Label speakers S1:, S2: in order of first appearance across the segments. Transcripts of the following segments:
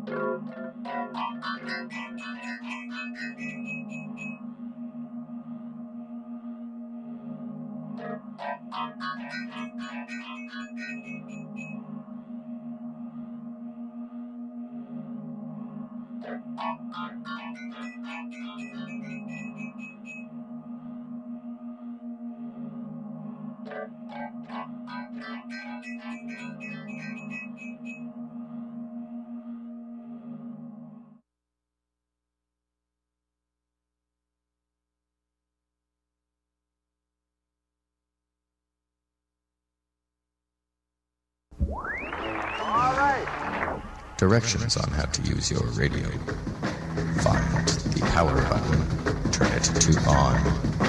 S1: Directions on how to use your radio. Find the power button. Turn it to on.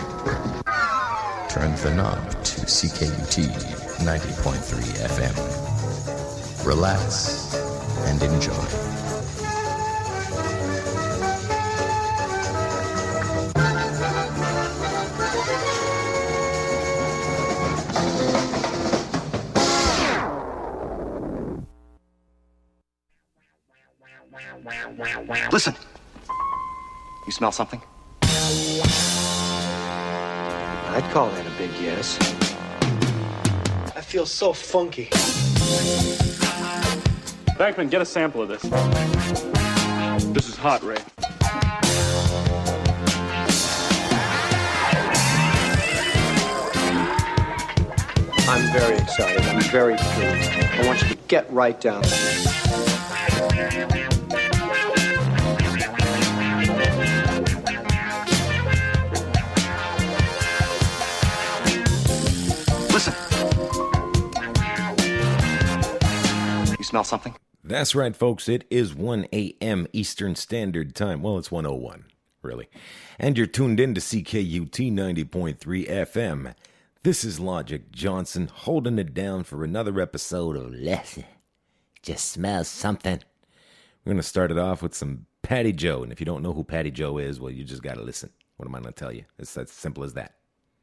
S1: Turn the knob to CKUT 90.3 FM. Relax and enjoy.
S2: Listen. You smell something?
S3: I'd call that a big yes.
S4: I feel so funky.
S5: Bankman, get a sample of this. This is hot, Ray.
S3: I'm very excited. I'm very pleased. I want you to get right down there.
S2: Smell something?
S6: That's right, folks. It is 1 a.m. Eastern Standard Time. Well, it's 1:01, really. And you're tuned in to CKUT 90.3 FM. This is Logic Johnson holding it down for another episode of Let's Just Smell Something. We're going to start it off with some Patty Joe. And if you don't know who Patty Joe is, well, you just got to listen. What am I going to tell you? It's as simple as that.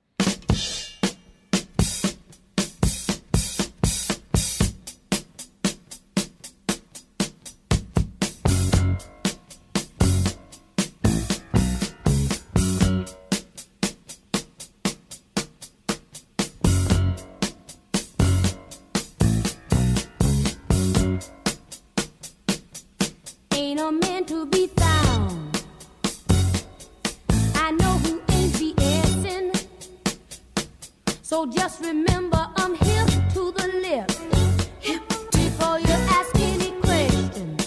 S7: So just remember I'm hip to the lip. Before you ask any questions,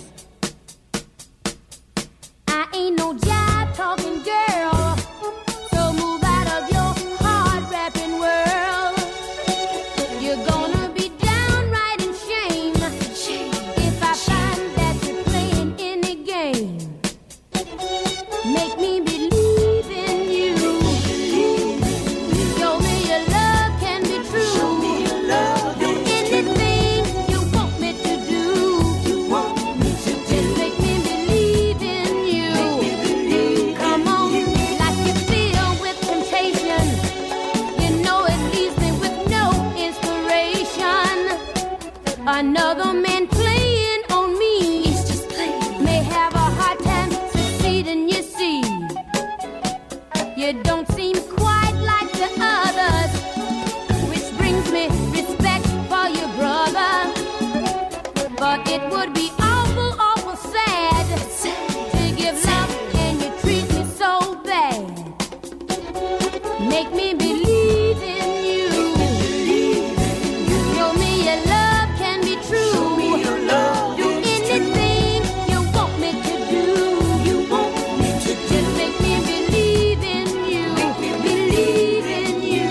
S7: I ain't no jive talking girl. So move out of your hard rapping world. You're gonna be downright in shame if I find that you're playing any game. Make me believe in you. Show me your love can be true. Show me your love. Do anything you want me to do. You want me to just make me believe in you. Come on, like you feel with temptation. You know it leaves me with no inspiration. Another man playing on me. He's just playing. May have a hard time succeeding, you see. You don't seem quite like the others, which brings me respect for your brother. But it would be awful, awful sad to give love and you treat me so bad. Make me believe in you. Show me your love can be true. Do anything you want me to do. Just make me believe in you. Believe in you.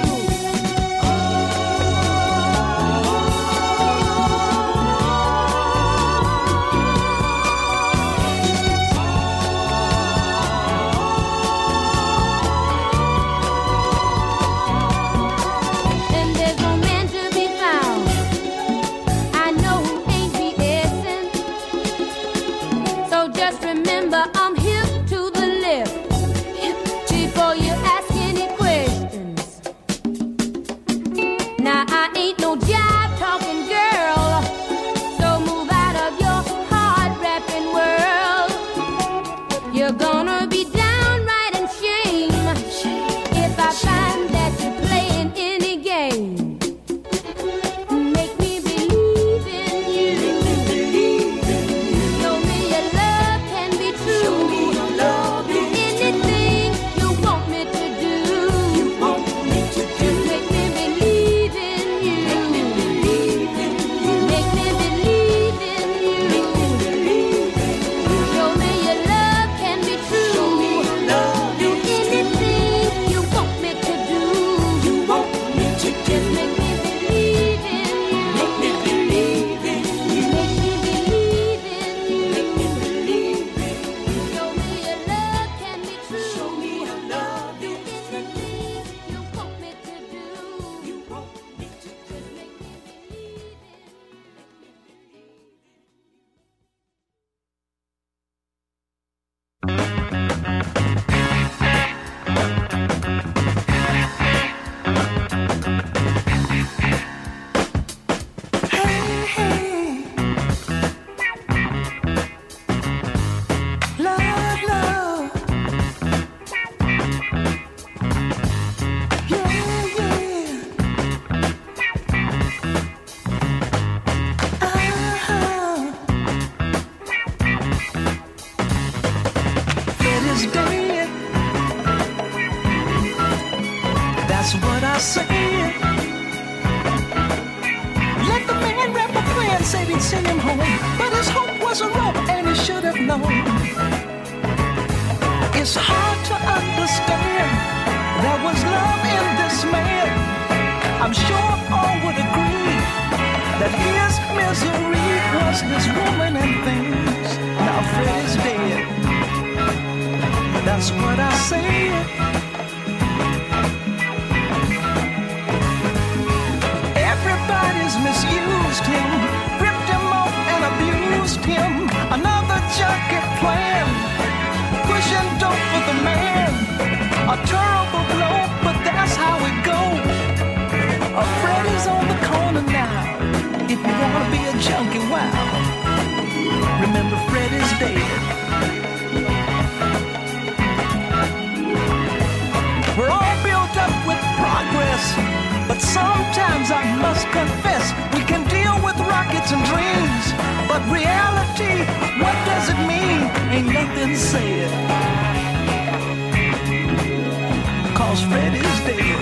S8: I say it. Let the man rap a plan, said he'd send him home, but his hope was a rope and he should have known. It's hard to understand there was love in this man. I'm sure all would agree that his misery was his woman and things. Now Fred is dead. That's what I said. Everybody's misused him, ripped him off and abused him. Another junkie plan, pushing dope for the man. A terrible blow, but that's how it goes. Freddy's on the corner now. If you wanna be a junkie, wow, remember Freddy's dead. We're all built up with progress, but sometimes I must confess we can deal with rockets and dreams, but reality, what does it mean? Ain't nothing said, 'cause Freddy's dead.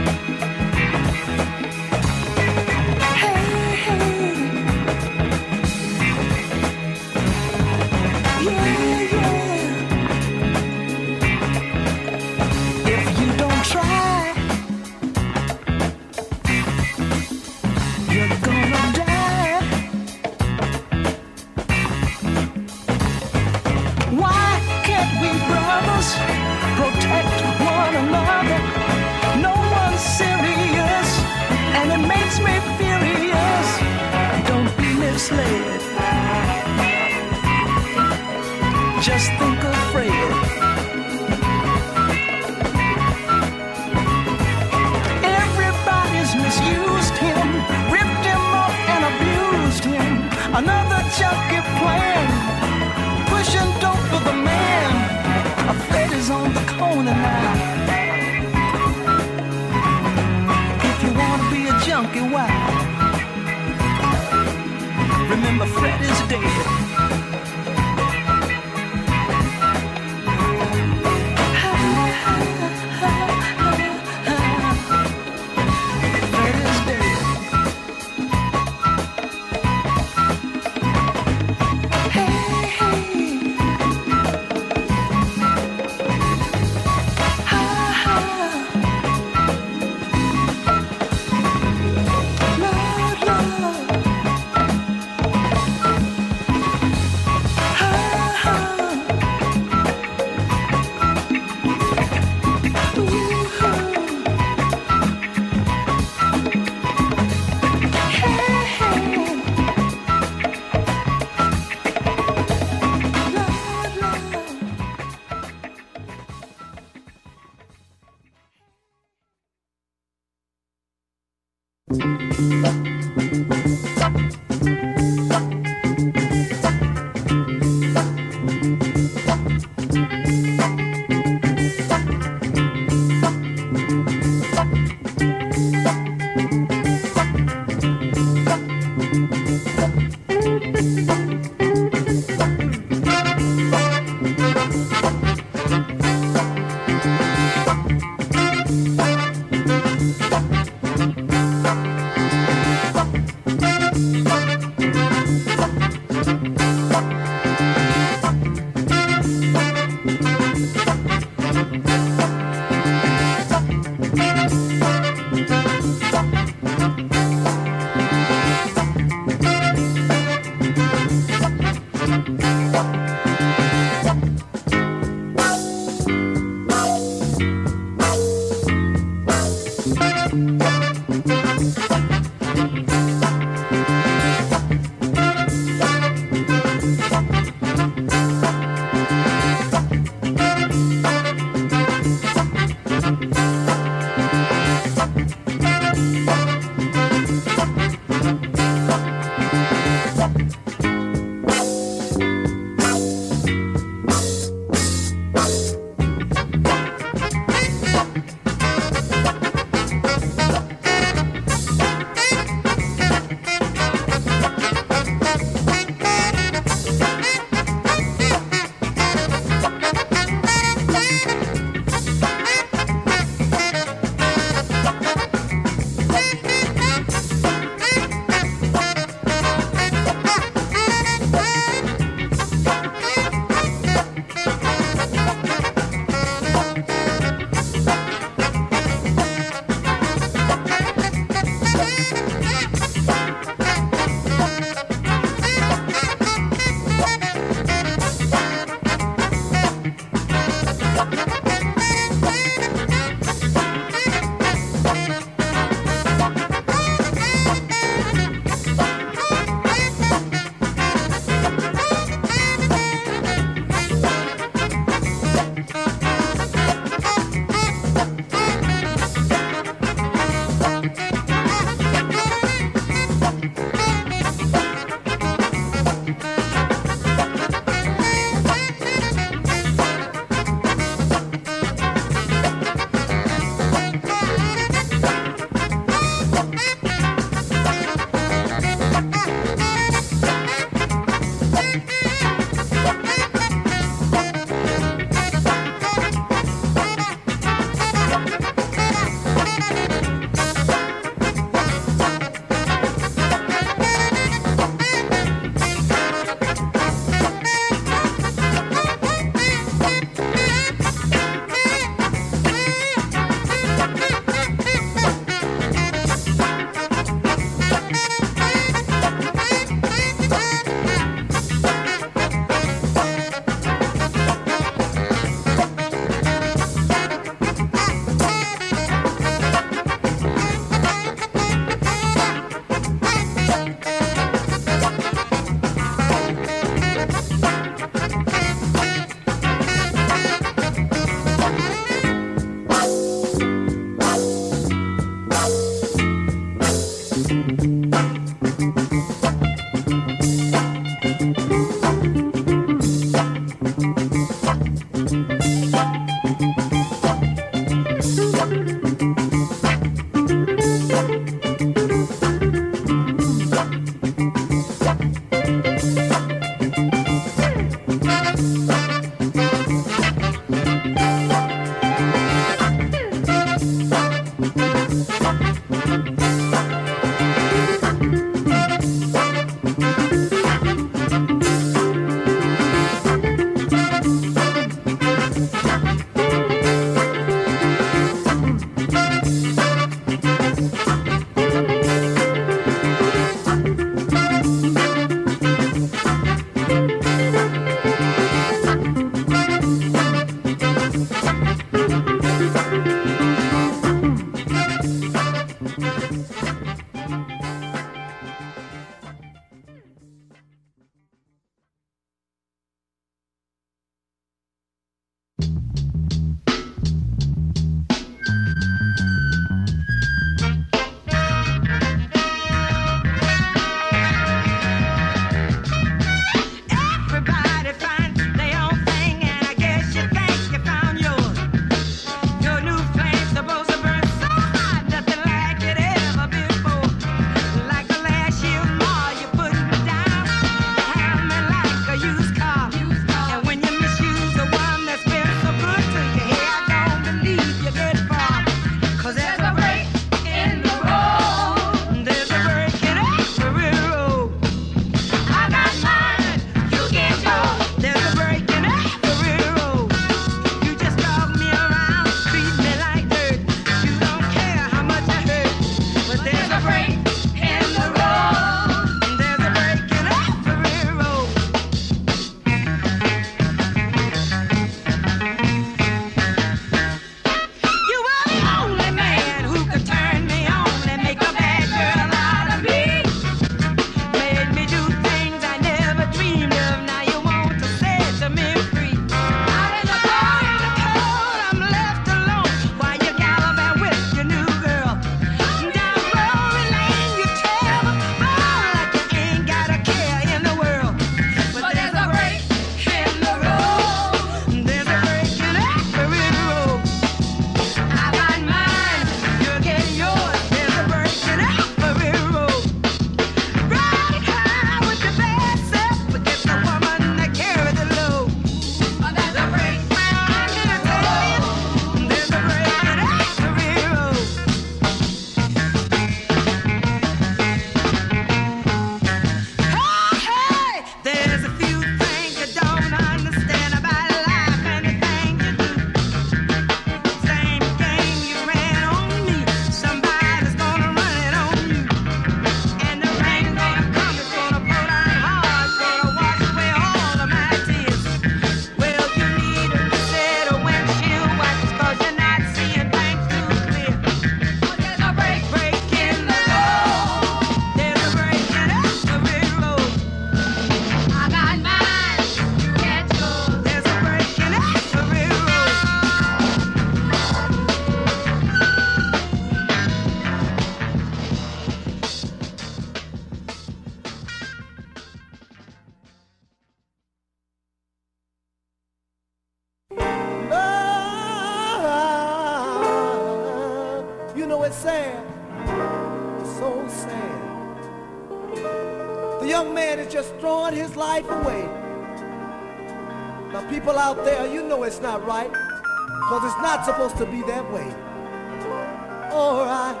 S9: sad, so sad. The young man is just throwing his life away. Now people out there, you know it's not right, because it's not supposed to be that way. All right.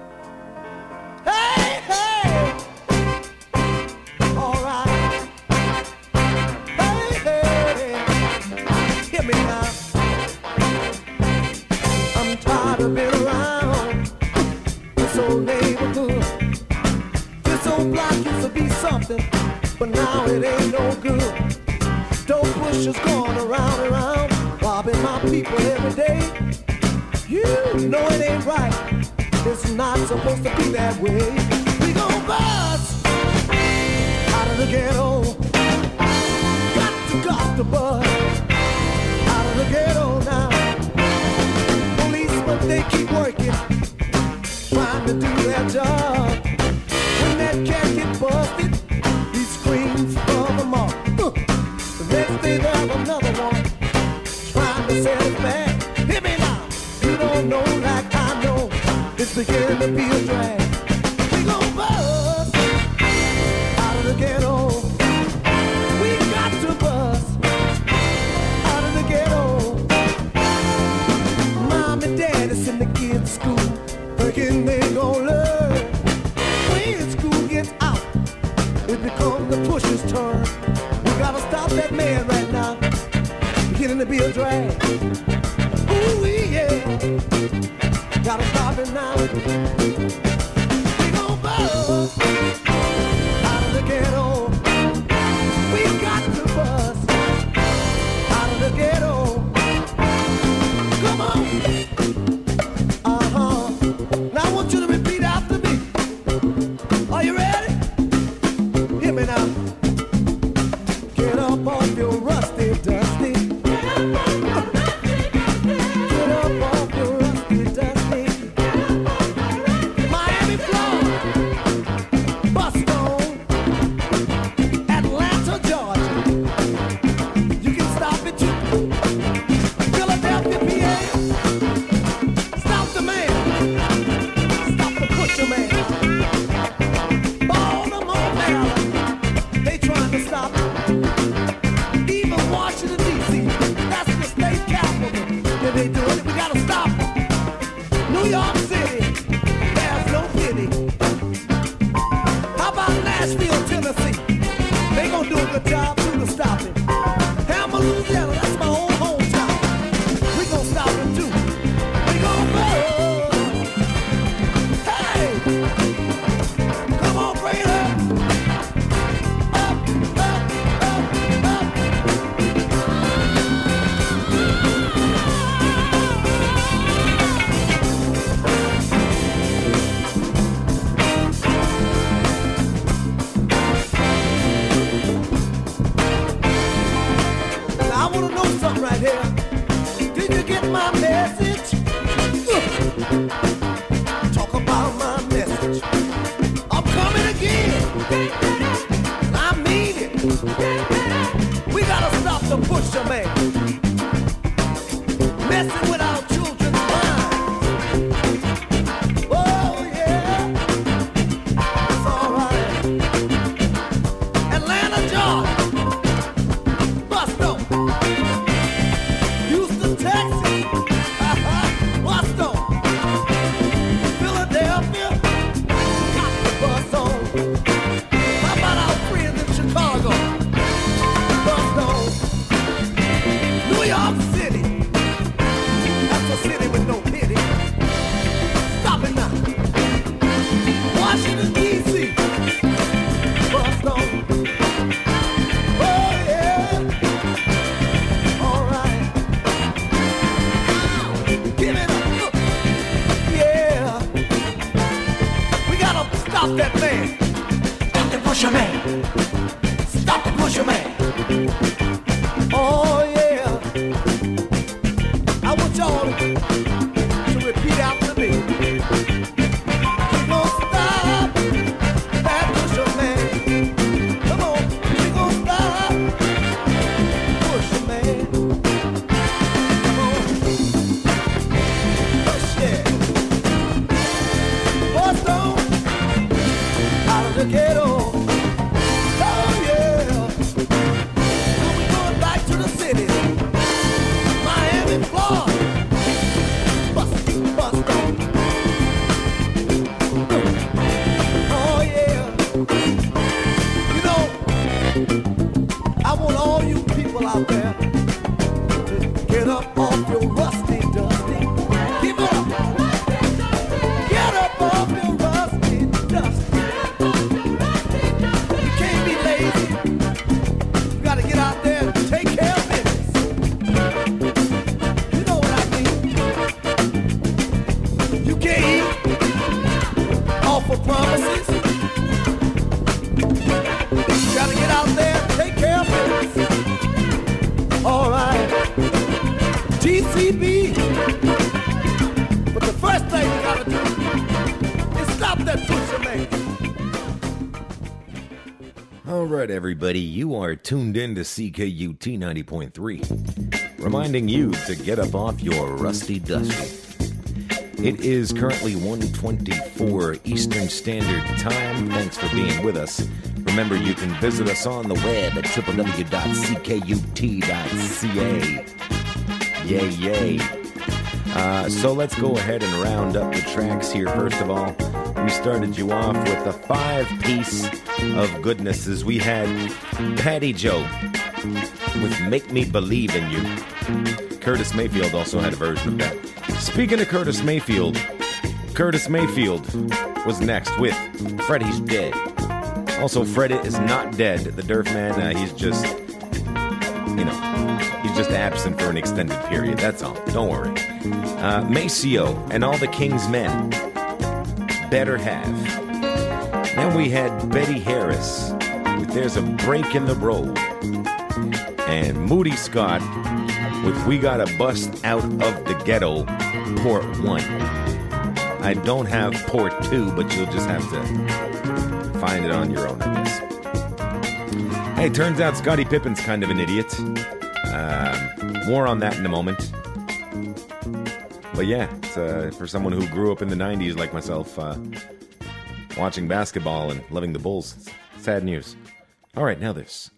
S9: Hey, hey. All right. Hey, hey. Hear me now. I'm tired of being around this old neighborhood. This old block used to be something, but now it ain't no good. Dope pushers going around, robbing my people every day. You know it ain't right. It's not supposed to be that way. We gon' bust out of the ghetto. Got to bust out of the ghetto now. Policemen, they keep working, trying to do their job. When that cat get busted, he screams for the mob. The next day they have another one, trying to sell it back. Hear me now, you don't know like I know. It's beginning to be a drag. We gon' bust out of the ghetto. We got to bust out of the ghetto. Mom and dad is sending the kids to school, thinking they gon' learn. When school gets out, it becomes the pusher's turn. We gotta stop that man right now, beginning to be a drag. Ooh, yeah. Gotta stop it now. We gon' bust out of the ghetto. We got to bust out of the ghetto. Come on. Uh-huh. Now I want you to repeat after me. Are you ready? Hear me now. Get up off your rusty, dusty. Get up off your rusty, dusty. Miami, Florida, Boston, Atlanta, Georgia. You can stop it too. Philadelphia, PA. Stop the man. Stop the pusher man. Baltimore, Maryland. They trying to stop it. Even Washington, D.C. That's the state capital. Yeah, they doing it. We gotta stop it. New York City. There's no pity. How about Nashville, Tennessee? They gonna do a good job too to stop it. Hammer, Louisiana, that's my own hometown. We gonna stop it too. We gonna go. Hey, come on, bring it up. Up, up, up, up. Now I wanna know something right here. Did you get my message? Talk about my message. I'm coming again. I mean it. We gotta stop the pusher man. Messing with our children's minds. Oh yeah. It's alright. Atlanta, Georgia. Busto. Houston, Texas. Busto. Philadelphia. Got the bus on. How about our friends in Chicago? Busto. New York City. That's a city with no pity. Stop it now. Washington, D.C. Busto. Oh yeah. All right. Give it up. Yeah. We gotta stop that man. Stop the pusher man. Stop the pusher man. Oh yeah. I want y'all to repeat after me. We gon' stop that pusher man. Come on. We gon' stop pusher man. Come on. Push it.
S6: All right, everybody, you are tuned in to CKUT 90.3, reminding you to get up off your rusty dusty. It is currently 1:24 Eastern Standard Time. Thanks for being with us. Remember, you can visit us on the web at www.ckut.ca. Yay, yay. So let's go ahead and round up the tracks here. First of all, we started you off with a 5-piece of goodnesses. We had Patty Joe with Make Me Believe in You. Curtis Mayfield also had a version of that. Speaking of Curtis Mayfield was next with Freddie's Dead. Also, Fred is not dead. The Durf Man, he's just, he's just absent for an extended period. That's all. Don't worry. Maceo and All the King's Men. Better Have. Then we had Betty Harris with There's a Break in the Road. And Moody Scott with We Gotta Bust Out of the Ghetto, Port 1. I don't have Port 2, but you'll just have to find it on your own, I guess. Hey, turns out Scottie Pippen's kind of an idiot. More on that in a moment. But yeah, it's, for someone who grew up in the 90s like myself, watching basketball and loving the Bulls, sad news. All right, now this.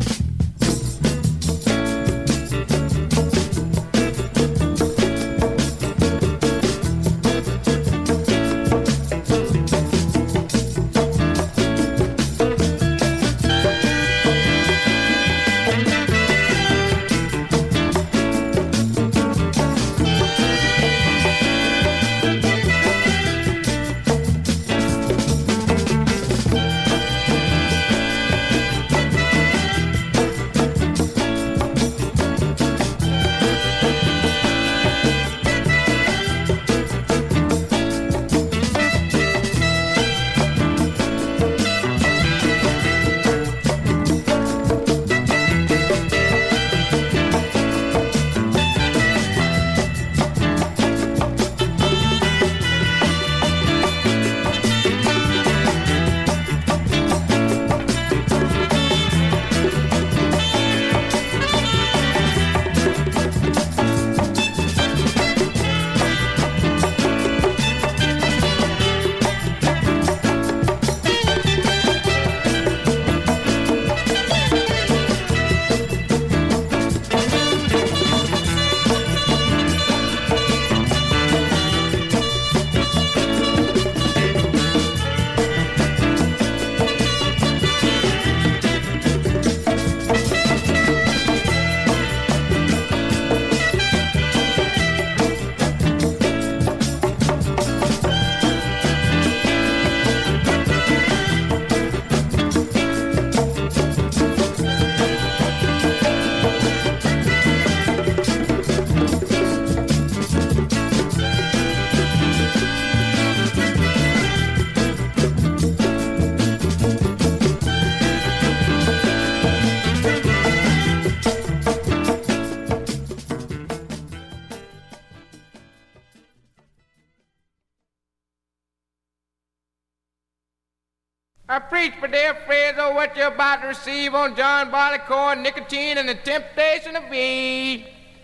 S10: I preach, my dear friends, oh, what you're about to receive on John Barleycorn, nicotine, and the temptation of weed.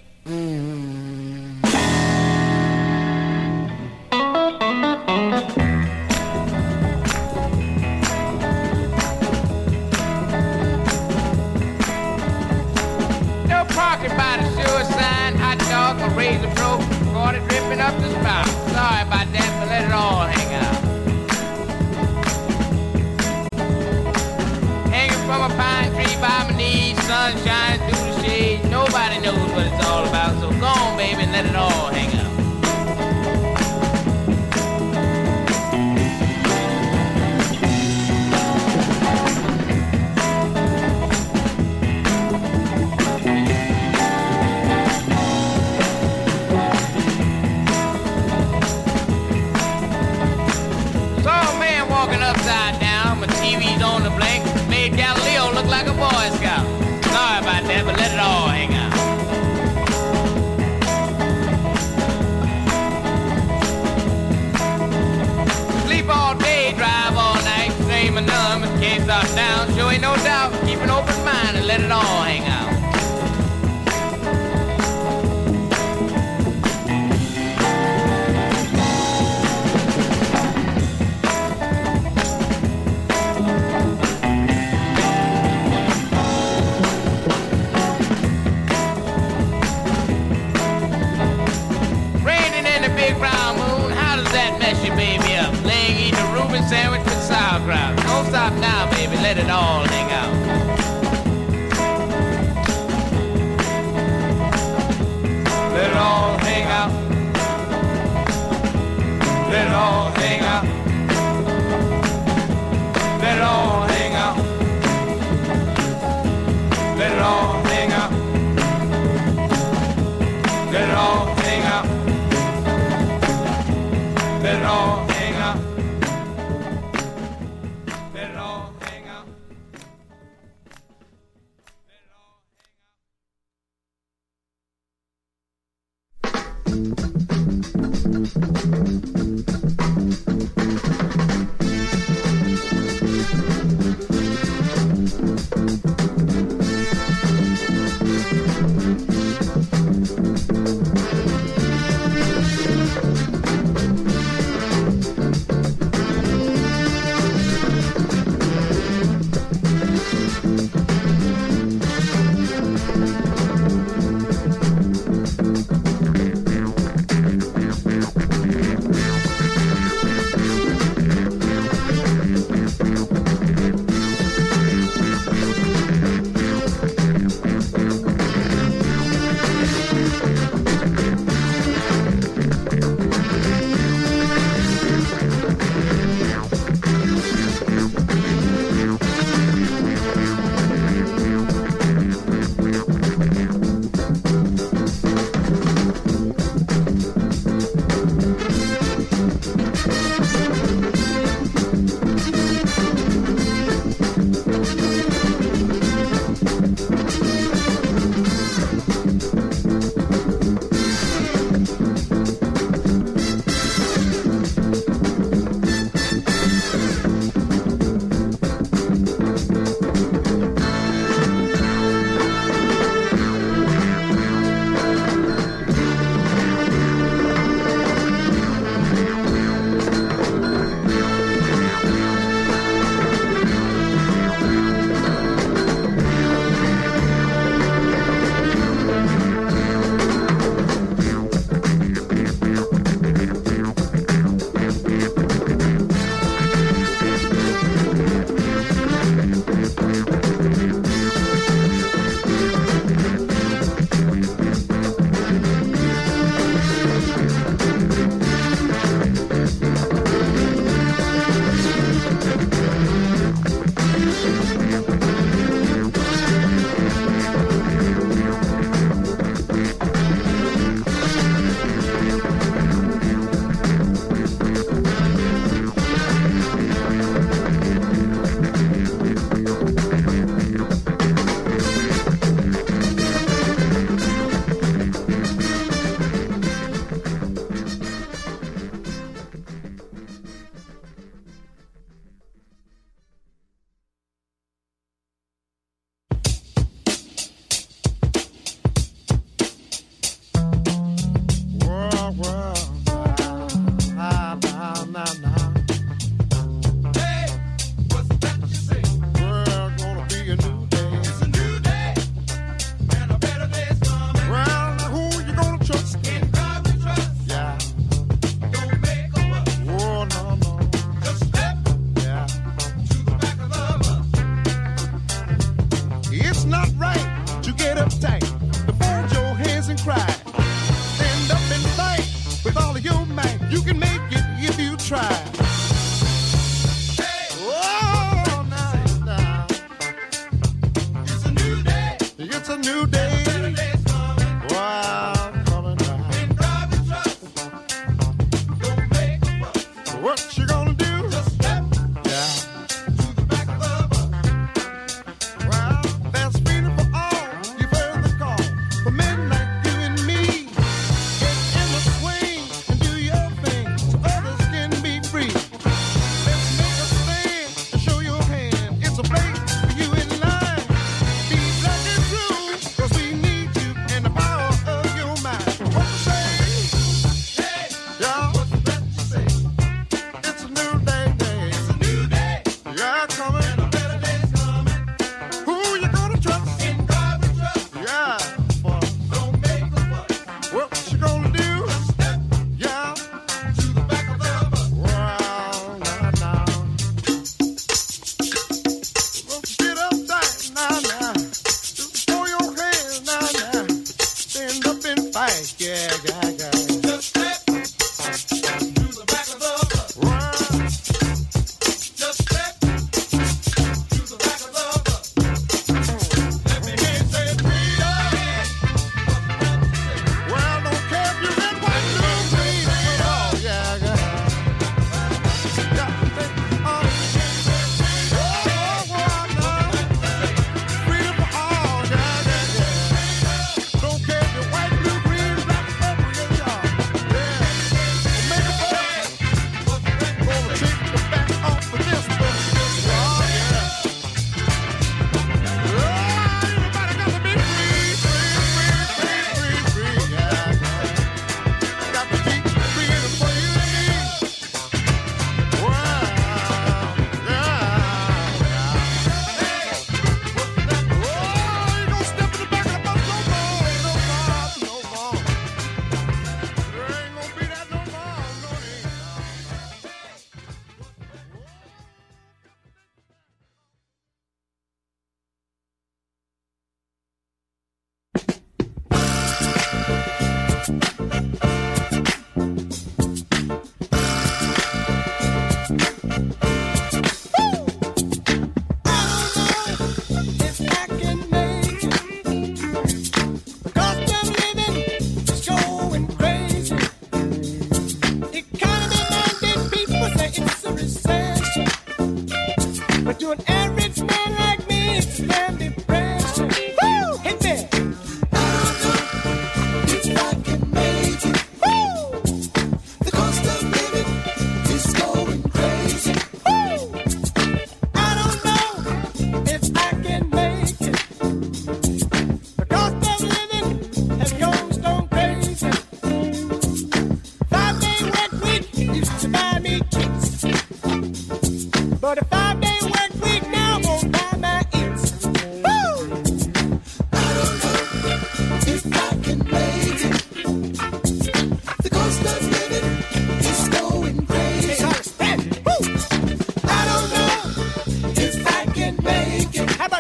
S10: No parking by the sewer sign, hot dog, a razor broke, water dripping up the spout. Sorry about that, but let it all hang out. From a pine tree by my knees, sun shines through the shade. Nobody knows what it's all about, so go on, baby, and let it all hang out. Saw a man walking upside down, my TV's on the blank. Made Galileo look like a Boy Scout. Sorry about that, but let it all hang out. sure ain't no doubt. Keep an open mind and let it all hang out. Sandwich with sauerkraut. Don't stop now, baby. Let it all hang out. Let it all hang out. Let it all hang out. Let it all hang out. Let it all hang out. Let it all hang out. Let it all hang out.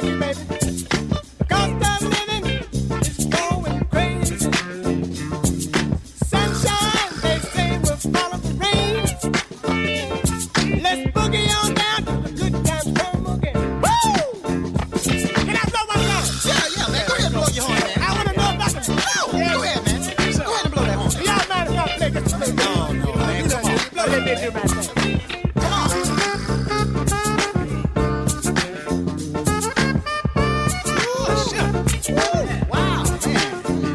S9: like it, baby. The cost of living is going crazy. Sunshine, they say, will follow the rain. Let's boogie on down to the good times come again. Woo! Can I blow my horn?
S11: Yeah, man. Go ahead and blow your horn, man.
S9: I want to know if I can.
S11: Go ahead, man. Go ahead and blow that horn.
S9: Y'all mind if I play this?
S11: No, man. Come on.
S9: Blow that bitch in my thing.
S11: Come on. Oh, shit. Woo. Wow, man.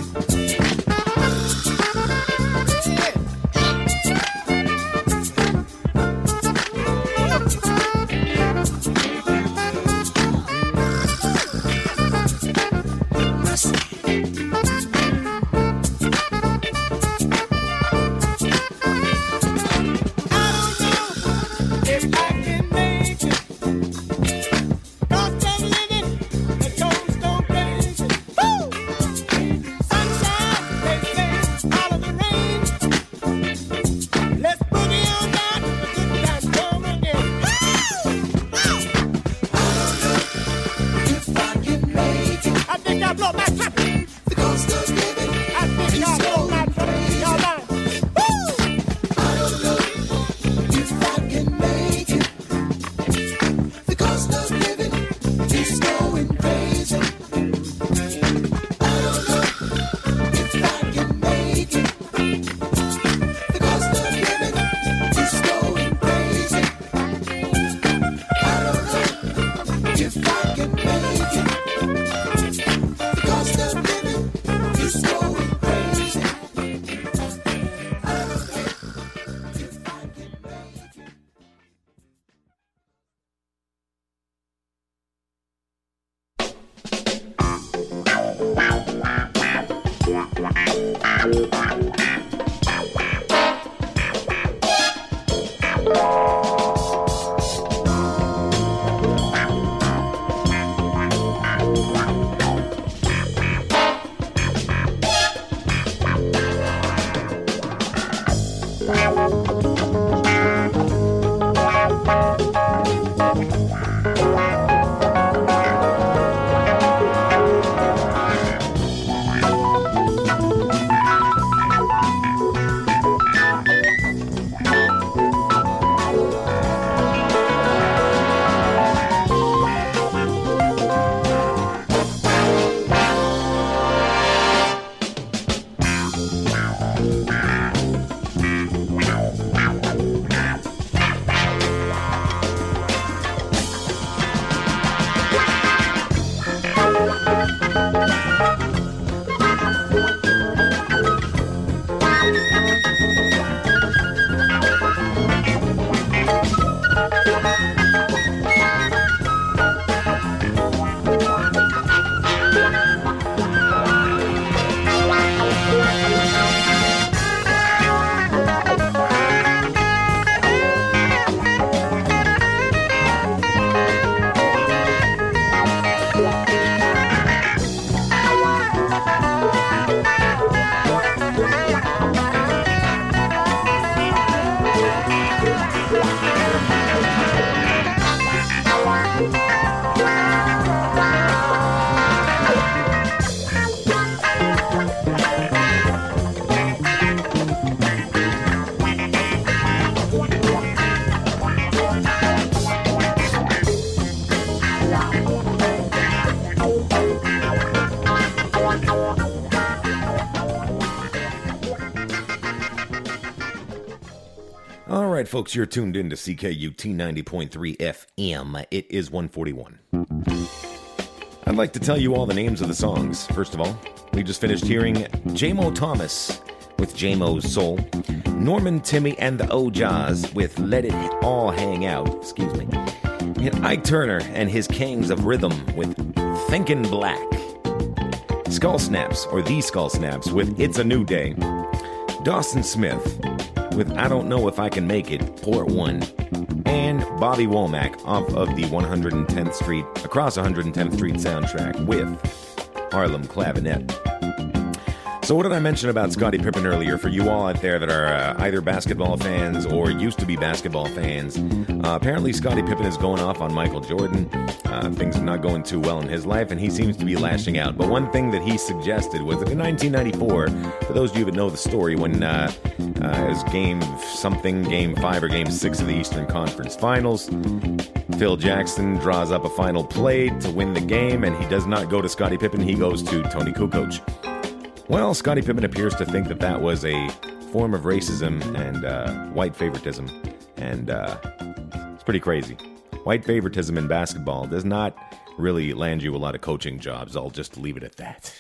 S9: If I can make it, cost of living, it goes so crazy. Woo! Sunshine, they say, all of the rain. Let's boogie on down to the good times come again.
S11: If I can make it,
S9: I think I'll blow my trumpet.
S11: the cost of living,
S9: I think I'll blow my trumpet. Y'all mind? Woo!
S11: I don't know. If I can make it, the cost of living is going crazy. I don't know. If I can make it, the cost of living is going crazy. I don't know. If I can make it, the cost of living is going crazy. I don't know. If I can make it.
S6: All right, folks, you're tuned in to CKUT 90.3 FM. It is 1:41. I'd like to tell you all the names of the songs. First of all, we just finished hearing J-Mo Thomas with J-Mo's Soul, Norman Timmy and the Ojas with Let It All Hang Out, and Ike Turner and his Kings of Rhythm with Thinkin' Black, Skull Snaps, or The Skull Snaps, with It's a New Day, Dawson Smith with I Don't Know If I Can Make It, Port 1, and Bobby Womack off of the 110th Street, Across 110th Street soundtrack with Harlem Clavinet. So what did I mention about Scottie Pippen earlier? For you all out there that are either basketball fans or used to be basketball fans, apparently Scottie Pippen is going off on Michael Jordan. Things are not going too well in his life, and he seems to be lashing out. But one thing that he suggested was that in 1994, for those of you that know the story, when it was game 5 or game 6 of the Eastern Conference Finals, Phil Jackson draws up a final play to win the game, and he does not go to Scottie Pippen, he goes to Tony Kukoc. Well, Scottie Pippen appears to think that that was a form of racism and white favoritism, and it's pretty crazy. White favoritism in basketball does not really land you a lot of coaching jobs. I'll just leave it at that.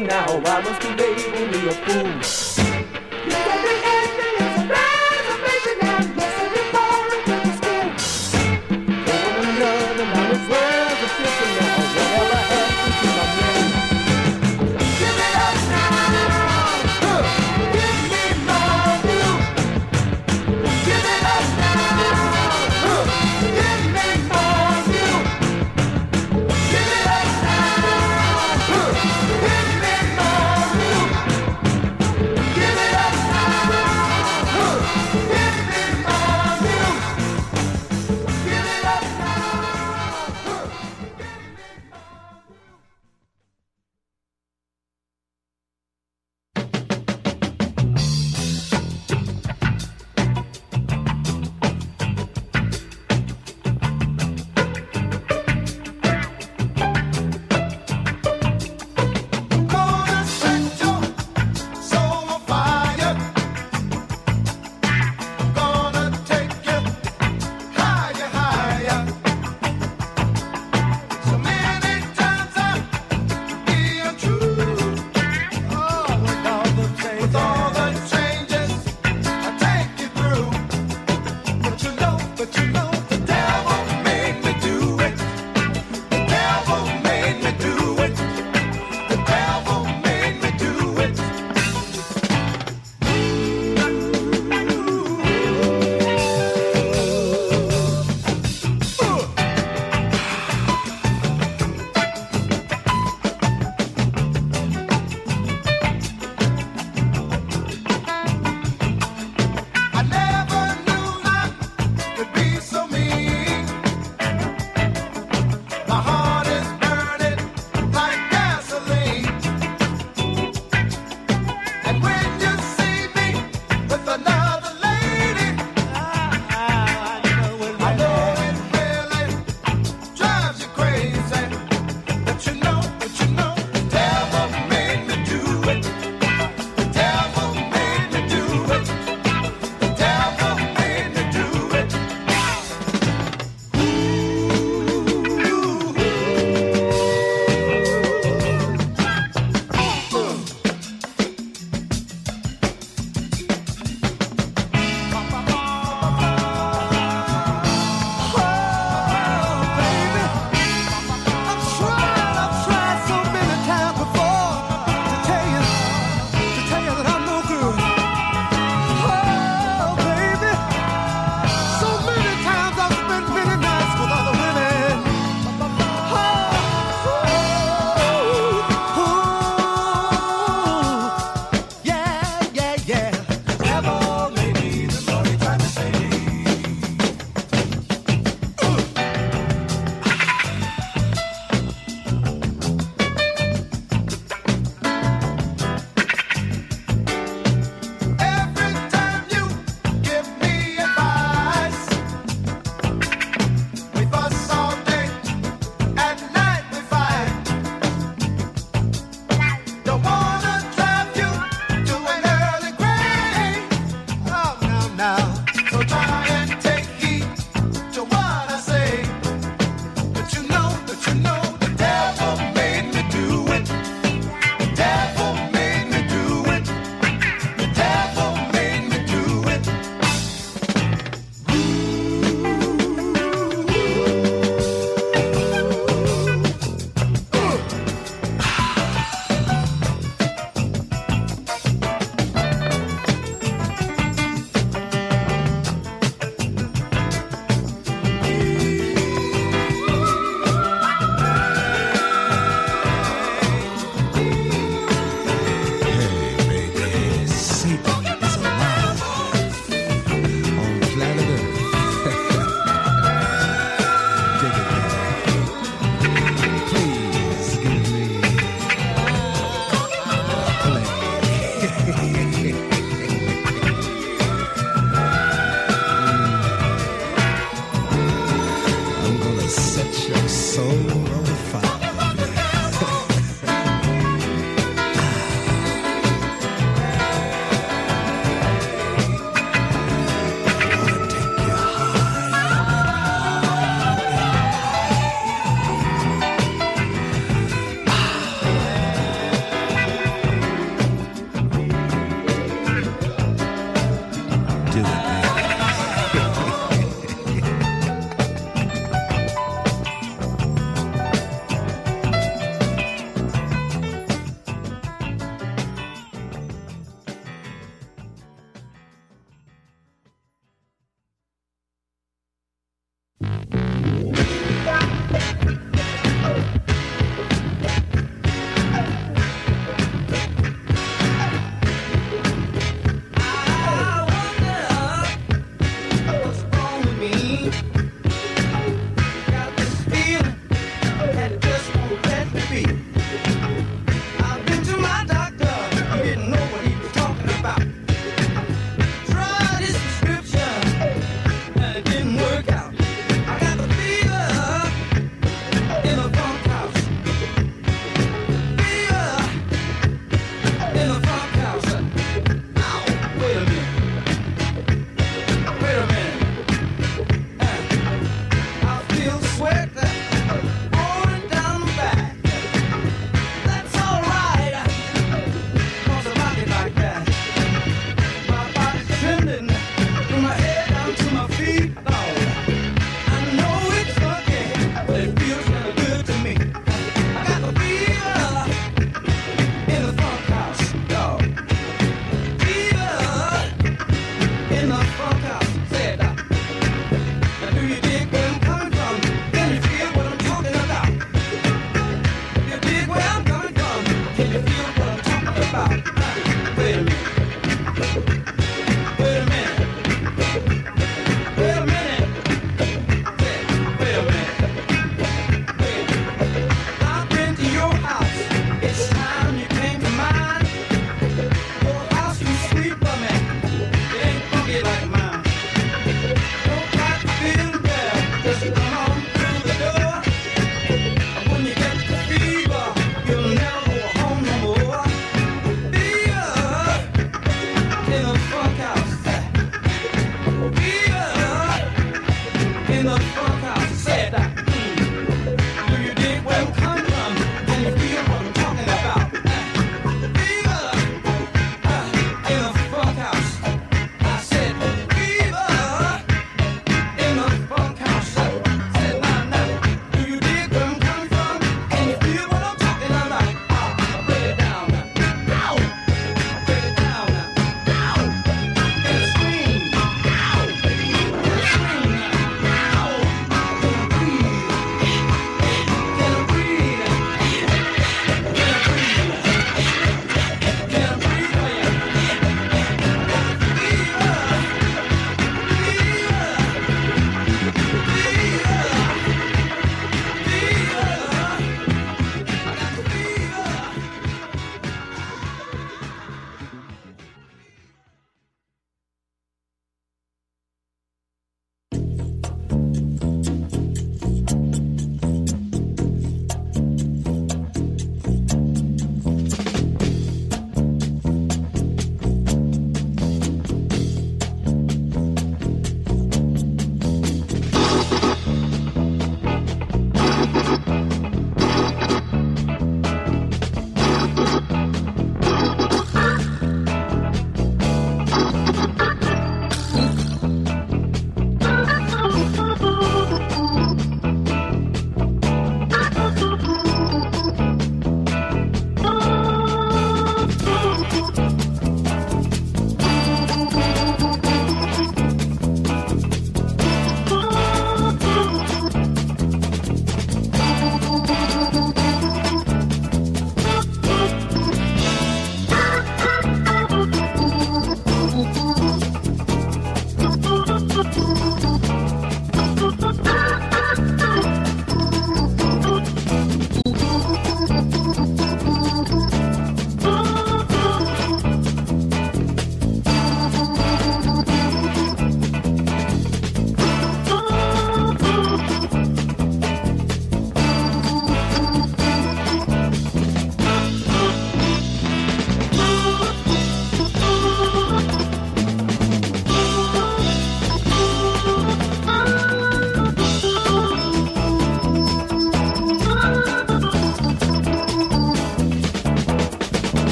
S9: missing now. I must be making me a fool. You said the ending is a reservation and yesterday falling to the school. Going another now is reservation now. Whatever happened to my name? Give it up now. Give me my view. Give it up now. Give me my view. Give it up now. Give me my view.
S11: Thank you.